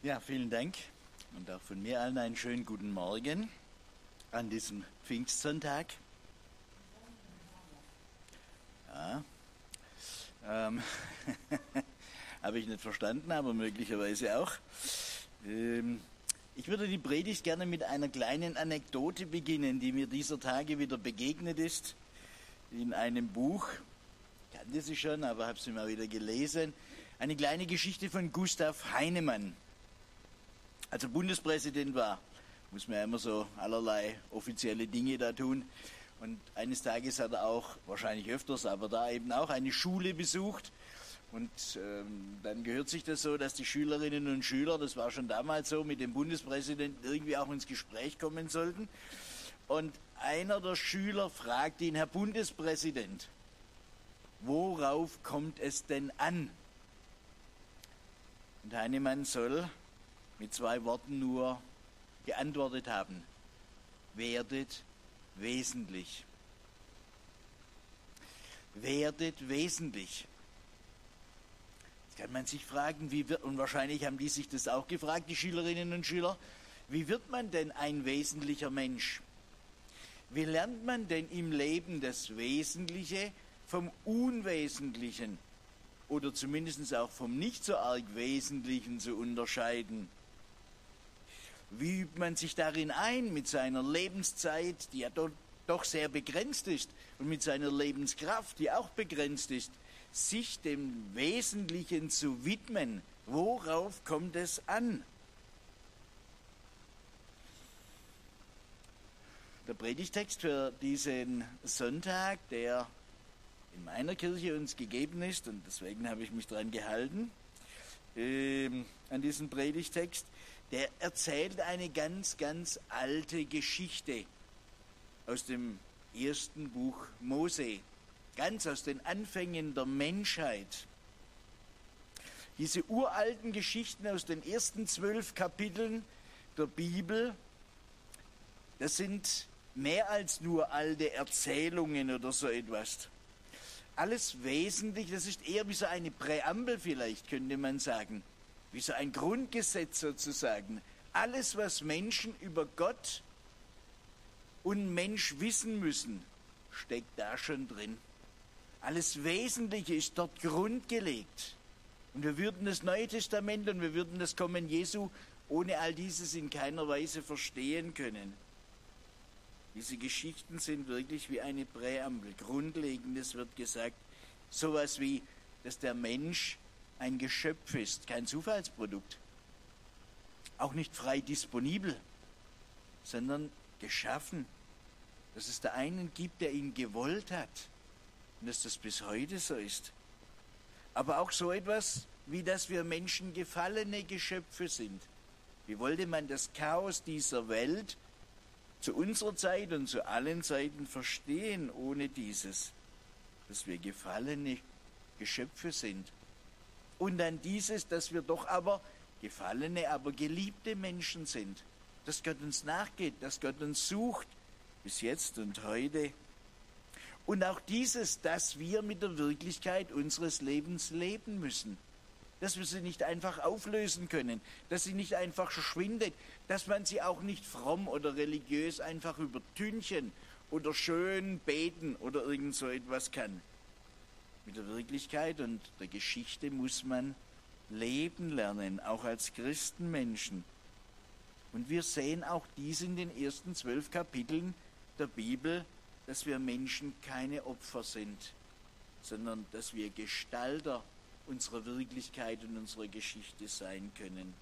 Ja, vielen Dank und auch von mir allen einen schönen guten Morgen an diesem Pfingstsonntag. Ja, habe ich nicht verstanden, aber möglicherweise auch. Ich würde die Predigt gerne mit einer kleinen Anekdote beginnen, die mir dieser Tage wieder begegnet ist in einem Buch. Ich kannte sie schon, aber habe sie mal wieder gelesen. Eine kleine Geschichte von Gustav Heinemann. Als er Bundespräsident war, muss man ja immer so allerlei offizielle Dinge da tun. Und eines Tages hat er auch, wahrscheinlich öfters, aber da eben auch eine Schule besucht. Und dann gehört sich das so, dass die Schülerinnen und Schüler, das war schon damals so, mit dem Bundespräsidenten irgendwie auch ins Gespräch kommen sollten. Und einer der Schüler fragt ihn: Herr Bundespräsident, worauf kommt es denn an? Und Heinemann soll mit 2 Worten nur geantwortet haben: werdet wesentlich. Werdet wesentlich. Jetzt kann man sich fragen, und wahrscheinlich haben die sich das auch gefragt, die Schülerinnen und Schüler, wie wird man denn ein wesentlicher Mensch? Wie lernt man denn im Leben das Wesentliche vom Unwesentlichen oder zumindest auch vom nicht so arg Wesentlichen zu unterscheiden? Wie übt man sich darin ein, mit seiner Lebenszeit, die ja doch sehr begrenzt ist, und mit seiner Lebenskraft, die auch begrenzt ist, sich dem Wesentlichen zu widmen? Worauf kommt es an? Der Predigtext für diesen Sonntag, der in meiner Kirche uns gegeben ist, und deswegen habe ich mich daran gehalten, an diesem Predigtext, der erzählt eine ganz, ganz alte Geschichte aus dem ersten Buch Mose, ganz aus den Anfängen der Menschheit. Diese uralten Geschichten aus den ersten 12 Kapiteln der Bibel, das sind mehr als nur alte Erzählungen oder so etwas. Alles Wesentliche, das ist eher wie so eine Präambel vielleicht, könnte man sagen. Wie so ein Grundgesetz sozusagen. Alles, was Menschen über Gott und Mensch wissen müssen, steckt da schon drin. Alles Wesentliche ist dort grundgelegt. Und wir würden das Neue Testament und wir würden das Kommen Jesu ohne all dieses in keiner Weise verstehen können. Diese Geschichten sind wirklich wie eine Präambel. Grundlegendes wird gesagt, sowas wie, dass der Mensch ein Geschöpf ist, kein Zufallsprodukt. Auch nicht frei disponibel, sondern geschaffen. Dass es da einen gibt, der ihn gewollt hat. Und dass das bis heute so ist. Aber auch so etwas, wie dass wir Menschen gefallene Geschöpfe sind. Wie wollte man das Chaos dieser Welt zu unserer Zeit und zu allen Zeiten verstehen ohne dieses? Dass wir gefallene Geschöpfe sind. Und dann dieses, dass wir doch aber gefallene, aber geliebte Menschen sind. Dass Gott uns nachgeht, dass Gott uns sucht, bis jetzt und heute. Und auch dieses, dass wir mit der Wirklichkeit unseres Lebens leben müssen. Dass wir sie nicht einfach auflösen können, dass sie nicht einfach verschwindet, dass man sie auch nicht fromm oder religiös einfach übertünchen oder schön beten oder irgend so etwas kann. Mit der Wirklichkeit und der Geschichte muss man leben lernen, auch als Christenmenschen. Und wir sehen auch dies in den ersten 12 Kapiteln der Bibel, dass wir Menschen keine Opfer sind, sondern dass wir Gestalter unserer Wirklichkeit und unserer Geschichte sein können.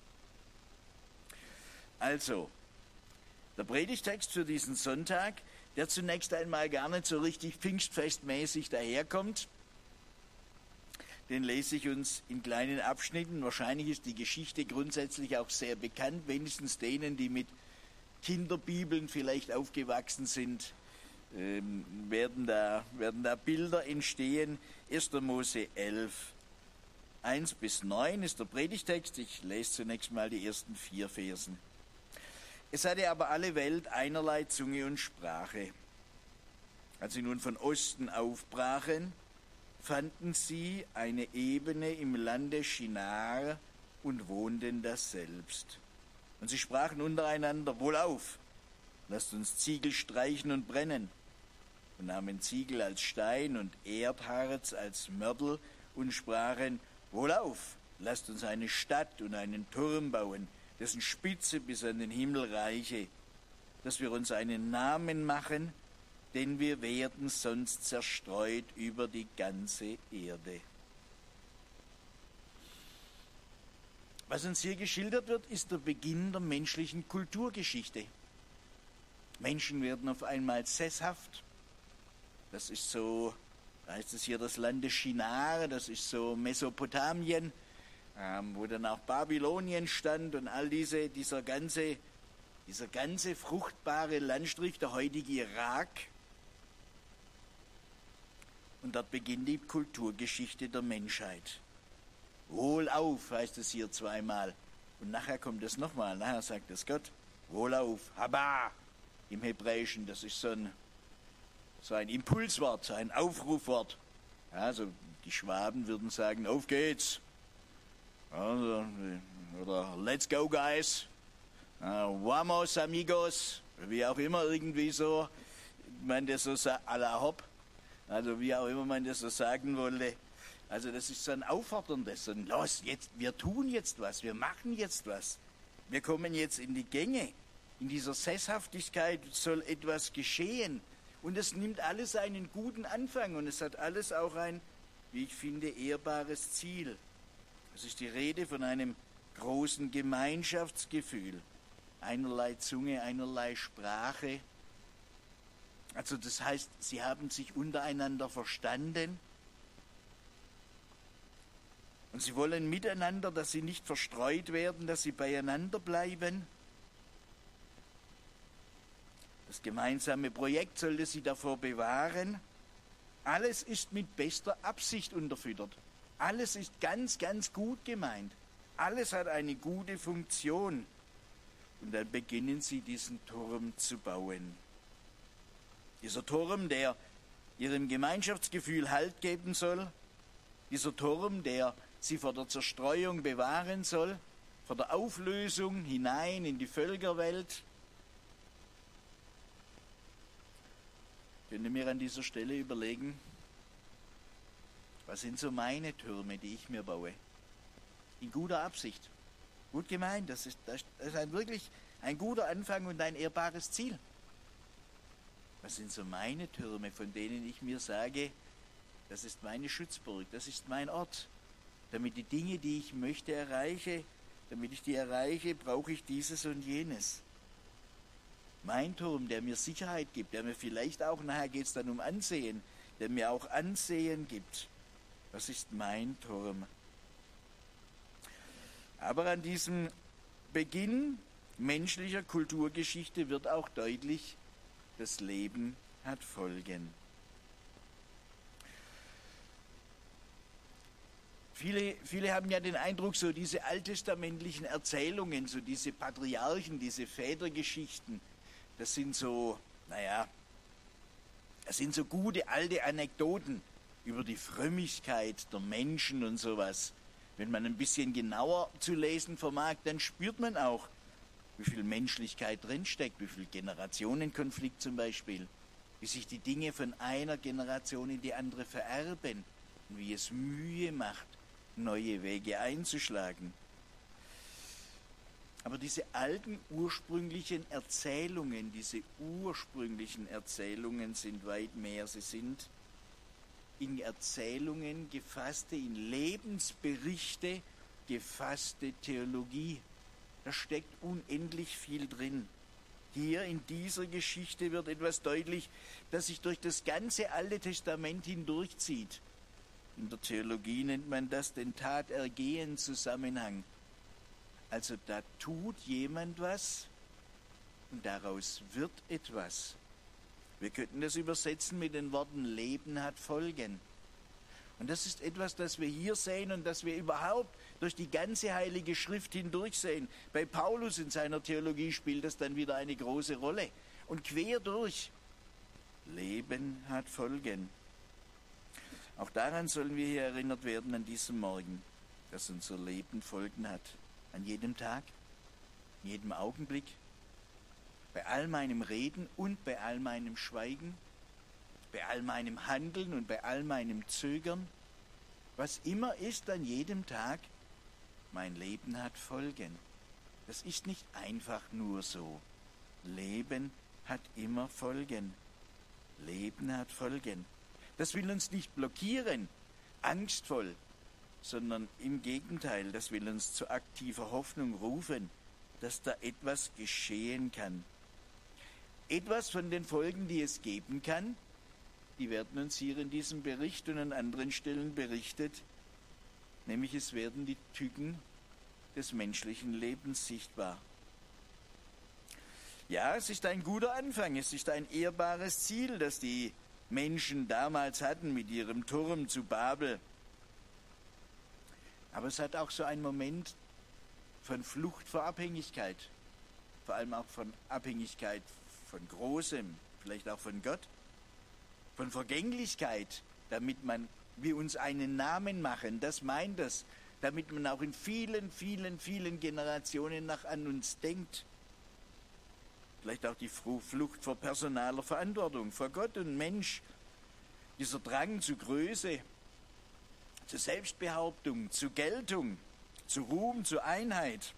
Also, der Predigtext für diesen Sonntag, der zunächst einmal gar nicht so richtig pfingstfestmäßig daherkommt, den lese ich uns in kleinen Abschnitten. Wahrscheinlich ist die Geschichte grundsätzlich auch sehr bekannt, wenigstens denen, die mit Kinderbibeln vielleicht aufgewachsen sind, werden da Bilder entstehen. 1. Mose 11, 1-9 ist der Predigtext. Ich lese zunächst mal die ersten 4 Versen. Es hatte aber alle Welt einerlei Zunge und Sprache. Als sie nun von Osten aufbrachen, fanden sie eine Ebene im Lande Shinar, und wohnten daselbst. Und sie sprachen untereinander: Wohlauf, lasst uns Ziegel streichen und brennen. Und nahmen Ziegel als Stein und Erdharz als Mörtel und sprachen: Wohlauf, lasst uns eine Stadt und einen Turm bauen, dessen Spitze bis an den Himmel reiche, dass wir uns einen Namen machen, denn wir werden sonst zerstreut über die ganze Erde. Was uns hier geschildert wird, ist der Beginn der menschlichen Kulturgeschichte. Menschen werden auf einmal sesshaft. Das ist so, da heißt es hier das Land des Shinar, das ist so Mesopotamien, wo dann auch Babylonien stand und all dieser ganze fruchtbare Landstrich, der heutige Irak. Und dort beginnt die Kulturgeschichte der Menschheit. Wohlauf heißt es hier zweimal. Und nachher kommt es nochmal, nachher sagt es Gott: Wohlauf, Haba im Hebräischen, das ist so ein Impulswort, so ein Aufrufwort. Also die Schwaben würden sagen: Auf geht's. Also, oder let's go guys. Vamos amigos. Wie auch immer, irgendwie so, man das so sagt, à la hopp. Also wie auch immer man das so sagen wollte. Also das ist so ein aufforderndes, so ein los, jetzt, wir tun jetzt was, wir machen jetzt was. Wir kommen jetzt in die Gänge. In dieser Sesshaftigkeit soll etwas geschehen. Und es nimmt alles einen guten Anfang und es hat alles auch ein, wie ich finde, ehrbares Ziel. Es ist die Rede von einem großen Gemeinschaftsgefühl. Einerlei Zunge, einerlei Sprache. Also das heißt, sie haben sich untereinander verstanden. Und sie wollen miteinander, dass sie nicht verstreut werden, dass sie beieinander bleiben. Das gemeinsame Projekt sollte sie davor bewahren. Alles ist mit bester Absicht unterfüttert. Alles ist ganz, ganz gut gemeint. Alles hat eine gute Funktion. Und dann beginnen sie, diesen Turm zu bauen. Dieser Turm, der ihrem Gemeinschaftsgefühl Halt geben soll. Dieser Turm, der sie vor der Zerstreuung bewahren soll, vor der Auflösung hinein in die Völkerwelt. Ich könnte mir an dieser Stelle überlegen, was sind so meine Türme, die ich mir baue? In guter Absicht. Gut gemeint, das ist wirklich ein guter Anfang und ein ehrbares Ziel. Was sind so meine Türme, von denen ich mir sage, das ist meine Schutzburg, das ist mein Ort. Damit die Dinge, die ich möchte, erreiche, damit ich die erreiche, brauche ich dieses und jenes. Mein Turm, der mir Sicherheit gibt, der mir vielleicht auch, nachher geht es dann um Ansehen, der mir auch Ansehen gibt. Das ist mein Turm. Aber an diesem Beginn menschlicher Kulturgeschichte wird auch deutlich, das Leben hat Folgen. Viele haben ja den Eindruck, so diese alttestamentlichen Erzählungen, so diese Patriarchen, diese Vätergeschichten, das sind so, das sind so gute alte Anekdoten über die Frömmigkeit der Menschen und sowas. Wenn man ein bisschen genauer zu lesen vermag, dann spürt man auch, wie viel Menschlichkeit drinsteckt, wie viel Generationenkonflikt zum Beispiel, wie sich die Dinge von einer Generation in die andere vererben und wie es Mühe macht, neue Wege einzuschlagen. Aber diese alten ursprünglichen Erzählungen sind weit mehr. Sie sind in Erzählungen gefasste, in Lebensberichte gefasste Theologie. Da steckt unendlich viel drin. Hier in dieser Geschichte wird etwas deutlich, das sich durch das ganze Alte Testament hindurchzieht. In der Theologie nennt man das den Tat-Ergehen-Zusammenhang. Also da tut jemand was und daraus wird etwas. Wir könnten das übersetzen mit den Worten: Leben hat Folgen. Und das ist etwas, das wir hier sehen und das wir überhaupt durch die ganze Heilige Schrift hindurch sehen. Bei Paulus in seiner Theologie spielt das dann wieder eine große Rolle. Und quer durch. Leben hat Folgen. Auch daran sollen wir hier erinnert werden an diesem Morgen, dass unser Leben Folgen hat. an jedem Tag, in jedem Augenblick, bei all meinem Reden und bei all meinem Schweigen, bei all meinem Handeln und bei all meinem Zögern, was immer ist an jedem Tag, mein Leben hat Folgen. Das ist nicht einfach nur so. Leben hat immer Folgen. Leben hat Folgen. Das will uns nicht blockieren, angstvoll, sondern im Gegenteil, das will uns zu aktiver Hoffnung rufen, dass da etwas geschehen kann. Etwas von den Folgen, die es geben kann, die werden uns hier in diesem Bericht und an anderen Stellen berichtet, nämlich es werden die Tücken des menschlichen Lebens sichtbar. Ja, es ist ein guter Anfang, es ist ein ehrbares Ziel, das die Menschen damals hatten mit ihrem Turm zu Babel. Aber es hat auch so einen Moment von Flucht vor Abhängigkeit, vor allem auch von Abhängigkeit von Großem, vielleicht auch von Gott, von Vergänglichkeit, damit wir uns einen Namen machen, das meint es, damit man auch in vielen, vielen, vielen Generationen noch an uns denkt. Vielleicht auch die Flucht vor personaler Verantwortung, vor Gott und Mensch, dieser Drang zu Größe, zu Selbstbehauptung, zu Geltung, zu Ruhm, zu Einheit.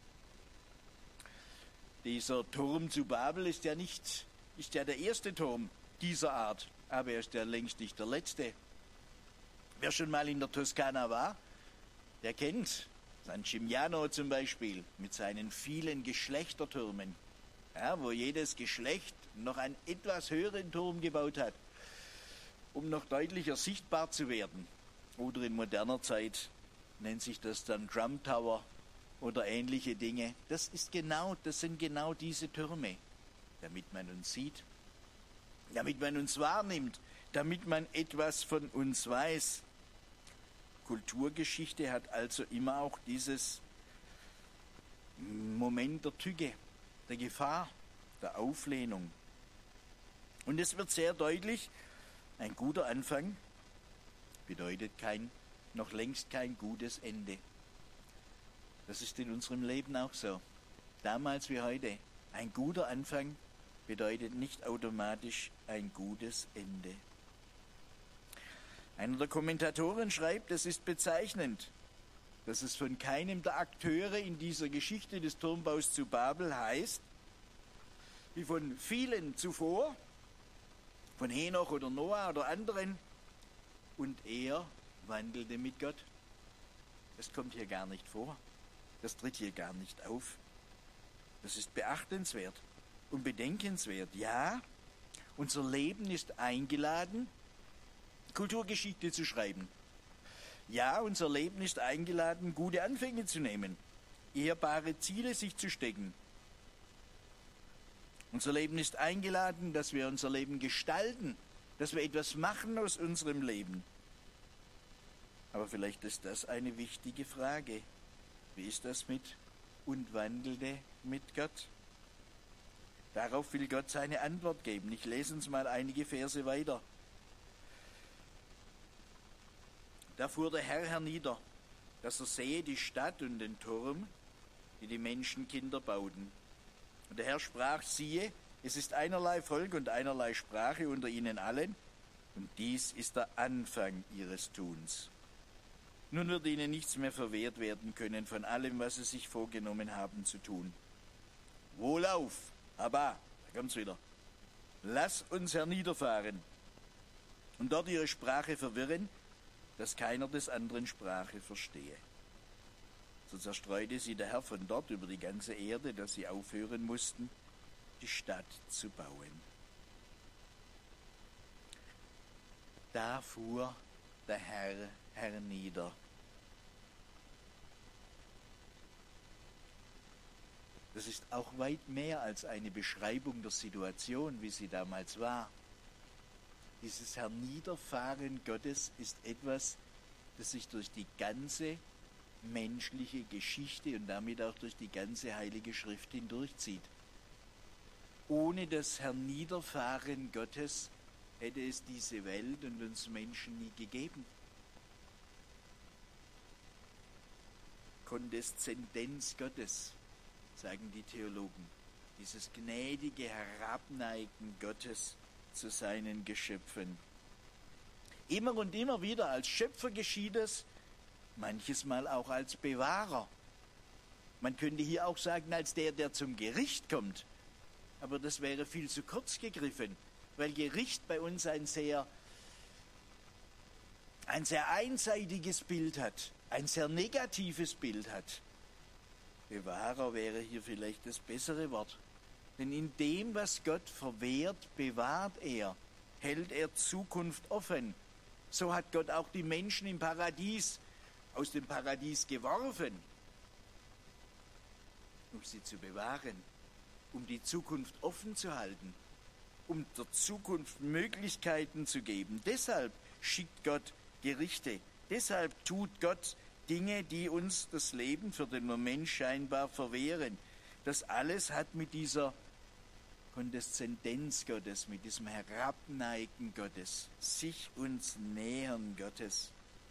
Dieser Turm zu Babel ist ja der erste Turm dieser Art, aber er ist ja längst nicht der letzte. Wer schon mal in der Toskana war, der kennt San Gimignano zum Beispiel mit seinen vielen Geschlechtertürmen, ja, wo jedes Geschlecht noch einen etwas höheren Turm gebaut hat, um noch deutlicher sichtbar zu werden. Oder in moderner Zeit nennt sich das dann Trump Tower oder ähnliche Dinge. Das sind genau diese Türme, damit man uns sieht, damit man uns wahrnimmt, damit man etwas von uns weiß. Kulturgeschichte hat also immer auch dieses Moment der Tücke, der Gefahr, der Auflehnung. Und es wird sehr deutlich, ein guter Anfang bedeutet noch längst kein gutes Ende. Das ist in unserem Leben auch so. Damals wie heute. Ein guter Anfang bedeutet nicht automatisch ein gutes Ende. Einer der Kommentatoren schreibt, es ist bezeichnend, dass es von keinem der Akteure in dieser Geschichte des Turmbaus zu Babel heißt, wie von vielen zuvor, von Henoch oder Noah oder anderen, und er wandelte mit Gott. Das kommt hier gar nicht vor. Das tritt hier gar nicht auf. Das ist beachtenswert und bedenkenswert. Ja, unser Leben ist eingeladen, Kulturgeschichte zu schreiben. Ja, unser Leben ist eingeladen, gute Anfänge zu nehmen, ehrbare Ziele sich zu stecken. Unser Leben ist eingeladen, dass wir unser Leben gestalten, dass wir etwas machen aus unserem Leben. Aber vielleicht ist das eine wichtige Frage. Wie ist das mit und wandelte mit Gott? Darauf will Gott seine Antwort geben. Ich lese uns mal einige Verse weiter. Da fuhr der Herr hernieder, dass er sehe die Stadt und den Turm, die die Menschenkinder bauten. Und der Herr sprach, siehe, es ist einerlei Volk und einerlei Sprache unter ihnen allen, und dies ist der Anfang ihres Tuns. Nun wird ihnen nichts mehr verwehrt werden können von allem, was sie sich vorgenommen haben zu tun. Wohlauf, aber, da kommt's wieder, lass uns herniederfahren und dort ihre Sprache verwirren, dass keiner des anderen Sprache verstehe. So zerstreute sie der Herr von dort über die ganze Erde, dass sie aufhören mussten, die Stadt zu bauen. Da fuhr der Herr hernieder. Das ist auch weit mehr als eine Beschreibung der Situation, wie sie damals war. Dieses Herniederfahren Gottes ist etwas, das sich durch die ganze menschliche Geschichte und damit auch durch die ganze Heilige Schrift hindurchzieht. Ohne das Herniederfahren Gottes hätte es diese Welt und uns Menschen nie gegeben. Kondeszendenz Gottes, sagen die Theologen. Dieses gnädige Herabneigen Gottes zu seinen Geschöpfen. Immer und immer wieder als Schöpfer geschieht es, manches Mal auch als Bewahrer. Man könnte hier auch sagen, als der zum Gericht kommt. Aber das wäre viel zu kurz gegriffen, weil Gericht bei uns ein sehr einseitiges Bild hat, ein sehr negatives Bild hat. Bewahrer wäre hier vielleicht das bessere Wort. Denn in dem, was Gott verwehrt, bewahrt er, hält er Zukunft offen. So hat Gott auch die Menschen im Paradies aus dem Paradies geworfen, um sie zu bewahren, um die Zukunft offen zu halten, um der Zukunft Möglichkeiten zu geben. Deshalb schickt Gott Gerichte. Deshalb tut Gott Dinge, die uns das Leben für den Moment scheinbar verwehren. Das alles hat mit dieser Kondeszendenz Gottes, mit diesem Herabneigen Gottes, sich uns nähern Gottes.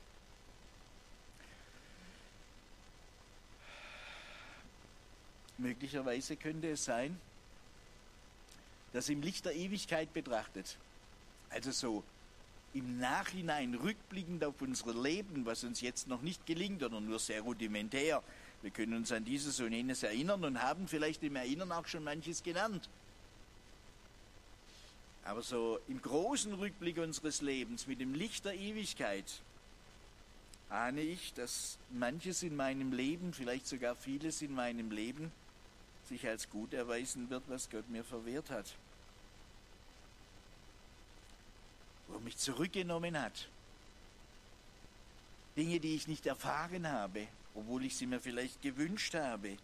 Möglicherweise könnte es sein, dass im Licht der Ewigkeit betrachtet, also so im Nachhinein rückblickend auf unser Leben, was uns jetzt noch nicht gelingt oder nur sehr rudimentär, wir können uns an dieses und jenes erinnern und haben vielleicht im Erinnern auch schon manches gelernt. Aber so im großen Rückblick unseres Lebens mit dem Licht der Ewigkeit ahne ich, dass manches in meinem Leben, vielleicht sogar vieles in meinem Leben, sich als gut erweisen wird, was Gott mir verwehrt hat. Wo er mich zurückgenommen hat. Dinge, die ich nicht erfahren habe, obwohl ich sie mir vielleicht gewünscht habe.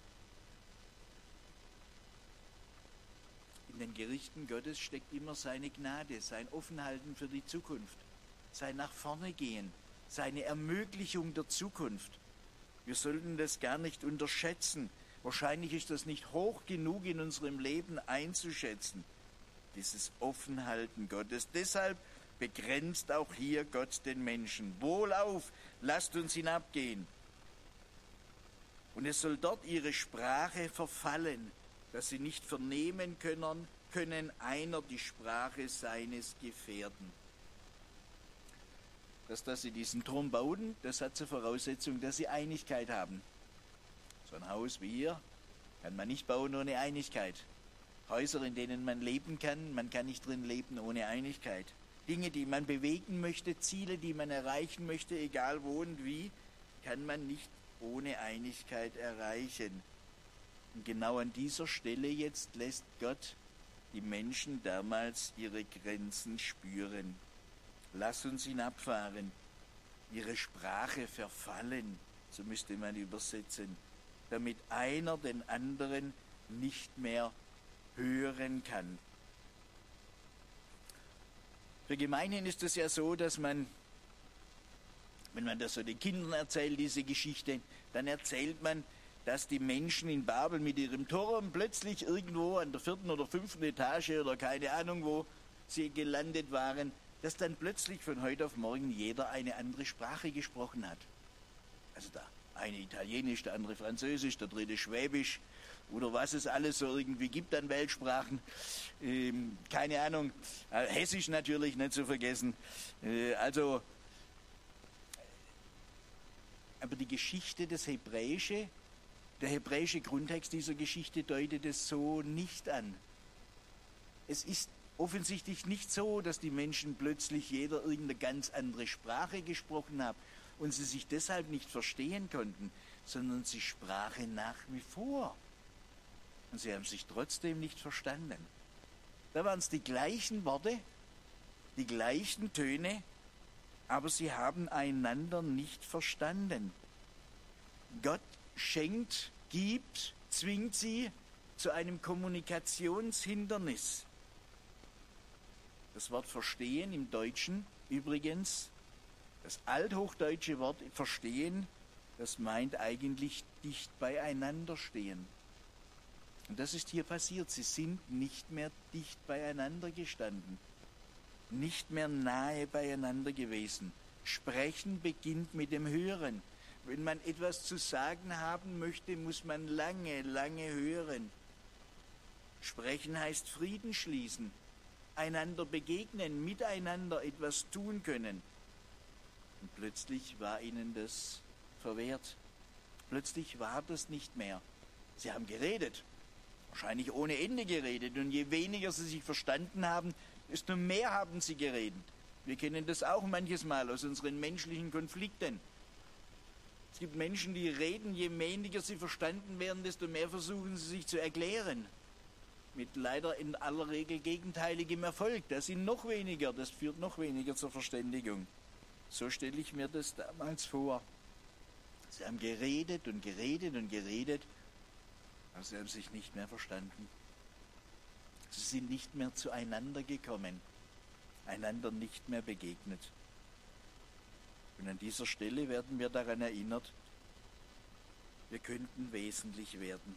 In den Gerichten Gottes steckt immer seine Gnade, sein Offenhalten für die Zukunft, sein nach vorne gehen, seine Ermöglichung der Zukunft. Wir sollten das gar nicht unterschätzen. Wahrscheinlich ist das nicht hoch genug in unserem Leben einzuschätzen, dieses Offenhalten Gottes. Deshalb begrenzt auch hier Gott den Menschen. Wohlauf, lasst uns hinabgehen. Und es soll dort ihre Sprache verfallen, dass sie nicht vernehmen können einer die Sprache seines Gefährten. Dass sie diesen Turm bauen, das hat zur Voraussetzung, dass sie Einigkeit haben. So ein Haus wie hier kann man nicht bauen ohne Einigkeit. Häuser, in denen man leben kann, man kann nicht drin leben ohne Einigkeit. Dinge, die man bewegen möchte, Ziele, die man erreichen möchte, egal wo und wie, kann man nicht ohne Einigkeit erreichen. Und genau an dieser Stelle jetzt lässt Gott die Menschen damals ihre Grenzen spüren. Lass uns hinabfahren, ihre Sprache verfallen, so müsste man übersetzen, damit einer den anderen nicht mehr hören kann. Für Gemeinden ist es ja so, dass man, wenn man das so den Kindern erzählt, diese Geschichte, dann erzählt man, dass die Menschen in Babel mit ihrem Turm plötzlich irgendwo an der 4. oder 5. Etage oder keine Ahnung, wo sie gelandet waren, dass dann plötzlich von heute auf morgen jeder eine andere Sprache gesprochen hat. Also der eine Italienisch, der andere Französisch, der dritte Schwäbisch oder was es alles so irgendwie gibt an Weltsprachen. Keine Ahnung, Hessisch natürlich nicht zu vergessen. Aber die Geschichte, der hebräische Grundtext dieser Geschichte deutet es so nicht an. Es ist offensichtlich nicht so, dass die Menschen plötzlich jeder irgendeine ganz andere Sprache gesprochen haben und sie sich deshalb nicht verstehen konnten, sondern sie sprachen nach wie vor. Und sie haben sich trotzdem nicht verstanden. Da waren es die gleichen Worte, die gleichen Töne, aber sie haben einander nicht verstanden. Gott schenkt, gibt, zwingt sie zu einem Kommunikationshindernis. Das Wort verstehen im Deutschen übrigens, das althochdeutsche Wort verstehen, das meint eigentlich dicht beieinander stehen. Und das ist hier passiert. Sie sind nicht mehr dicht beieinander gestanden, nicht mehr nahe beieinander gewesen. Sprechen beginnt mit dem Hören. Wenn man etwas zu sagen haben möchte, muss man lange, lange hören. Sprechen heißt Frieden schließen, einander begegnen, miteinander etwas tun können. Und plötzlich war ihnen das verwehrt. Plötzlich war das nicht mehr. Sie haben geredet, wahrscheinlich ohne Ende geredet. Und je weniger sie sich verstanden haben, desto mehr haben sie geredet. Wir kennen das auch manches Mal aus unseren menschlichen Konflikten. Es gibt Menschen, die reden, je weniger sie verstanden werden, desto mehr versuchen sie sich zu erklären. Mit leider in aller Regel gegenteiligem Erfolg. Das führt noch weniger zur Verständigung. So stelle ich mir das damals vor. Sie haben geredet und geredet und geredet, aber sie haben sich nicht mehr verstanden. Sie sind nicht mehr zueinander gekommen, einander nicht mehr begegnet. Und an dieser Stelle werden wir daran erinnert, wir könnten wesentlich werden.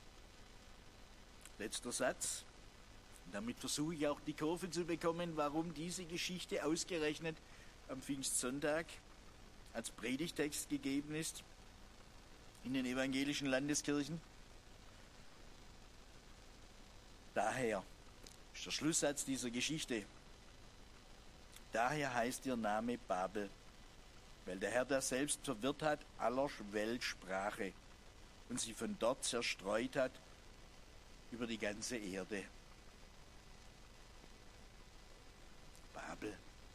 Letzter Satz. Damit versuche ich auch die Kurve zu bekommen, warum diese Geschichte ausgerechnet am Pfingstsonntag als Predigtext gegeben ist in den evangelischen Landeskirchen. Daher ist der Schlusssatz dieser Geschichte. Daher heißt ihr Name Babel, weil der Herr da selbst verwirrt hat aller Weltsprache und sie von dort zerstreut hat über die ganze Erde. Babel.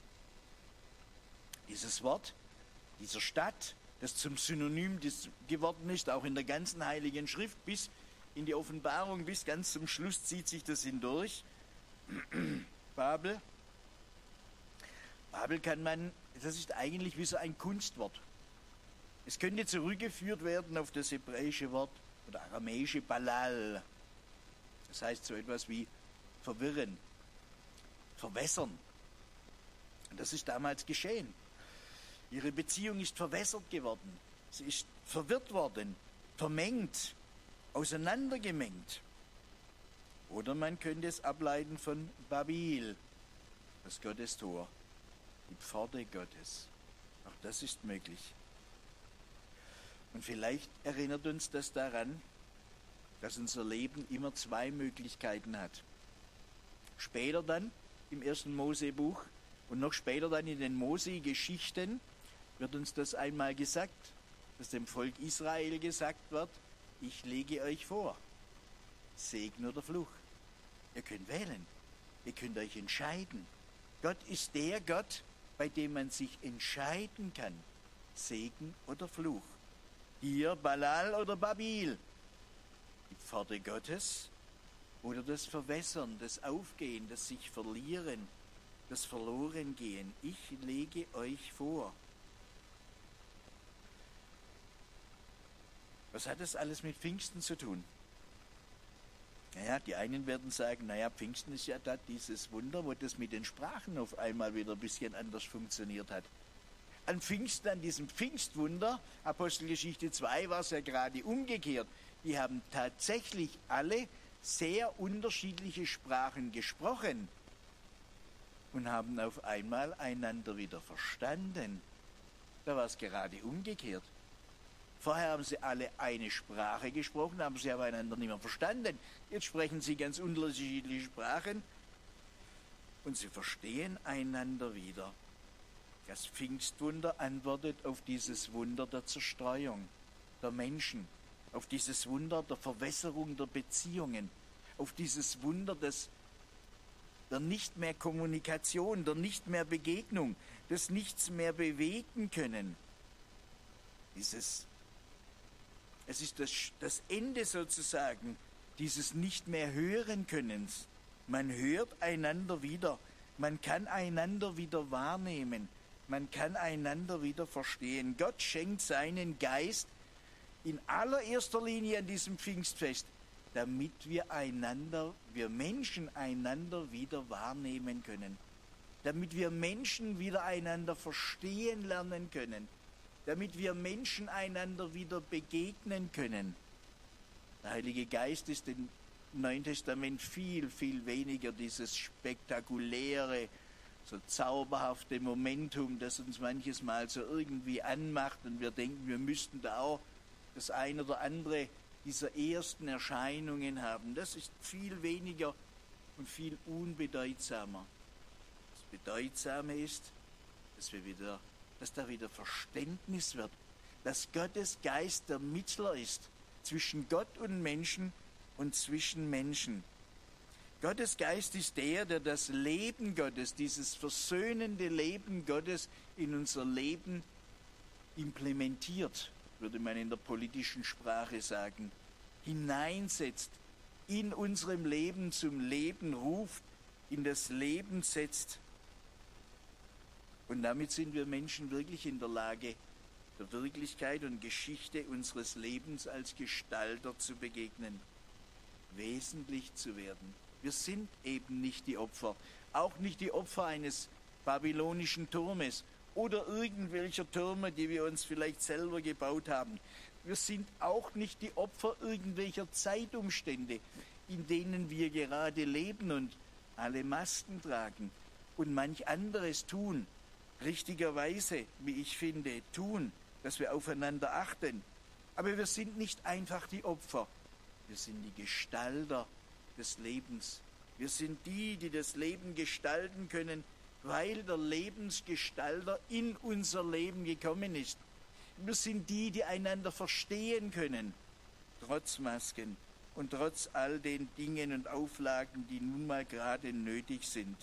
Dieses Wort, dieser Stadt, das zum Synonym geworden ist, auch in der ganzen Heiligen Schrift, bis in die Offenbarung, bis ganz zum Schluss zieht sich das hindurch. Babel. Babel das ist eigentlich wie so ein Kunstwort. Es könnte zurückgeführt werden auf das hebräische Wort oder aramäische Balal. Das heißt so etwas wie verwirren, verwässern. Und das ist damals geschehen. Ihre Beziehung ist verwässert geworden. Sie ist verwirrt worden, vermengt, auseinandergemengt. Oder man könnte es ableiten von Babil, das Gottestor, die Pforte Gottes. Auch das ist möglich. Und vielleicht erinnert uns das daran, dass unser Leben immer zwei Möglichkeiten hat. Später dann im 1. Mosebuch und noch später dann in den Mose-Geschichten wird uns das einmal gesagt, dass dem Volk Israel gesagt wird, ich lege euch vor, Segen oder Fluch. Ihr könnt wählen, ihr könnt euch entscheiden. Gott ist der Gott, bei dem man sich entscheiden kann, Segen oder Fluch. Hier Balal oder Babil, die Pforte Gottes oder das Verwässern, das Aufgehen, das sich verlieren, das Verlorengehen. Ich lege euch vor. Was hat das alles mit Pfingsten zu tun? Naja, die einen werden sagen, Pfingsten ist ja da dieses Wunder, wo das mit den Sprachen auf einmal wieder ein bisschen anders funktioniert hat. An Pfingsten, an diesem Pfingstwunder, Apostelgeschichte 2, war es ja gerade umgekehrt. Die haben tatsächlich alle sehr unterschiedliche Sprachen gesprochen und haben auf einmal einander wieder verstanden. Da war es gerade umgekehrt. Vorher haben sie alle eine Sprache gesprochen, aber sie haben einander nicht mehr verstanden. Jetzt sprechen sie ganz unterschiedliche Sprachen und sie verstehen einander wieder. Das Pfingstwunder antwortet auf dieses Wunder der Zerstreuung der Menschen, auf dieses Wunder der Verwässerung der Beziehungen, auf dieses Wunder der nicht mehr Kommunikation, der nicht mehr Begegnung, des Nichts mehr bewegen können. Es ist das Ende sozusagen dieses nicht mehr hören Könnens. Man hört einander wieder, man kann einander wieder wahrnehmen, man kann einander wieder verstehen. Gott schenkt seinen Geist in allererster Linie an diesem Pfingstfest, damit wir Menschen einander wieder wahrnehmen können, damit wir Menschen wieder einander verstehen lernen können, damit wir Menschen einander wieder begegnen können. Der Heilige Geist ist im Neuen Testament viel, viel weniger dieses spektakuläre, so zauberhafte Momentum, das uns manches Mal so irgendwie anmacht und wir denken, wir müssten da auch das ein oder andere dieser ersten Erscheinungen haben. Das ist viel weniger und viel unbedeutsamer. Das Bedeutsame ist, dass da wieder Verständnis wird, dass Gottes Geist der Mittler ist zwischen Gott und Menschen und zwischen Menschen. Gottes Geist ist der das Leben Gottes, dieses versöhnende Leben Gottes in unser Leben implementiert, würde man in der politischen Sprache sagen, hineinsetzt, in unserem Leben zum Leben ruft, in das Leben setzt. Und damit sind wir Menschen wirklich in der Lage, der Wirklichkeit und Geschichte unseres Lebens als Gestalter zu begegnen, wesentlich zu werden. Wir sind eben nicht die Opfer, auch nicht die Opfer eines babylonischen Turmes oder irgendwelcher Türme, die wir uns vielleicht selber gebaut haben. Wir sind auch nicht die Opfer irgendwelcher Zeitumstände, in denen wir gerade leben und alle Masken tragen und manch anderes tun, richtigerweise, wie ich finde, tun, dass wir aufeinander achten. Aber wir sind nicht einfach die Opfer, wir sind die Gestalter des Lebens. Wir sind die das Leben gestalten können, weil der Lebensgestalter in unser Leben gekommen ist. Wir sind die einander verstehen können, trotz Masken und trotz all den Dingen und Auflagen, die nun mal gerade nötig sind,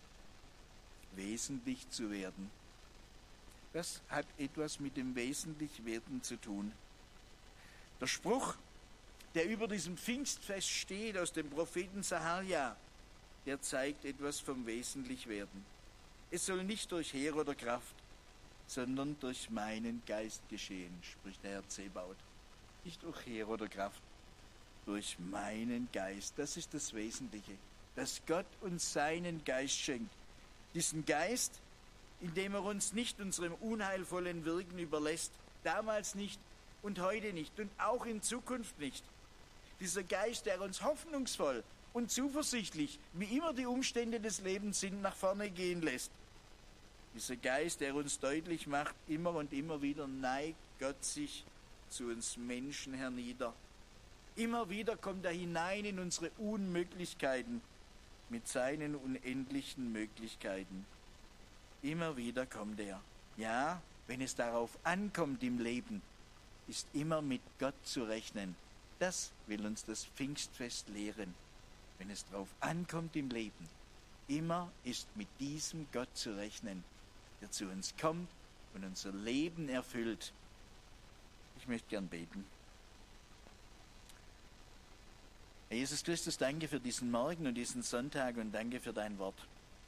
wesentlich zu werden. Das hat etwas mit dem Wesentlichwerden zu tun. Der Spruch, der über diesem Pfingstfest steht, aus dem Propheten Sacharja, der zeigt etwas vom Wesentlichwerden. Es soll nicht durch Heer oder Kraft, sondern durch meinen Geist geschehen, spricht der Herr Zebaoth. Nicht durch Heer oder Kraft, durch meinen Geist. Das ist das Wesentliche, dass Gott uns seinen Geist schenkt. Diesen Geist, indem er uns nicht unserem unheilvollen Wirken überlässt, damals nicht und heute nicht und auch in Zukunft nicht. Dieser Geist, der uns hoffnungsvoll und zuversichtlich, wie immer die Umstände des Lebens sind, nach vorne gehen lässt. Dieser Geist, der uns deutlich macht, immer und immer wieder neigt Gott sich zu uns Menschen hernieder. Immer wieder kommt er hinein in unsere Unmöglichkeiten mit seinen unendlichen Möglichkeiten. Immer wieder kommt er. Ja, wenn es darauf ankommt im Leben, ist immer mit Gott zu rechnen. Das will uns das Pfingstfest lehren. Wenn es darauf ankommt im Leben, immer ist mit diesem Gott zu rechnen, der zu uns kommt und unser Leben erfüllt. Ich möchte gern beten. Herr Jesus Christus, danke für diesen Morgen und diesen Sonntag und danke für dein Wort.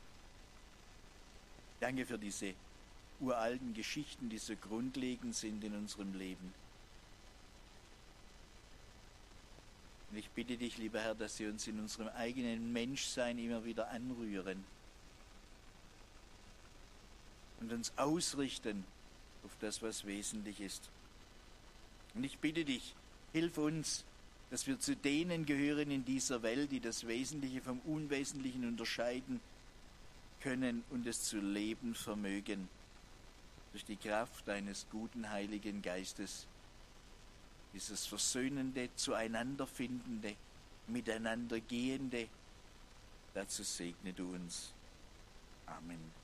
Danke für diese uralten Geschichten, die so grundlegend sind in unserem Leben. Und ich bitte dich, lieber Herr, dass sie uns in unserem eigenen Menschsein immer wieder anrühren und uns ausrichten auf das, was wesentlich ist. Und ich bitte dich, hilf uns, dass wir zu denen gehören in dieser Welt, die das Wesentliche vom Unwesentlichen unterscheiden können und es zu leben vermögen, durch die Kraft deines guten Heiligen Geistes. Dieses versöhnende, zueinander findende, miteinander gehende, dazu segne du uns. Amen.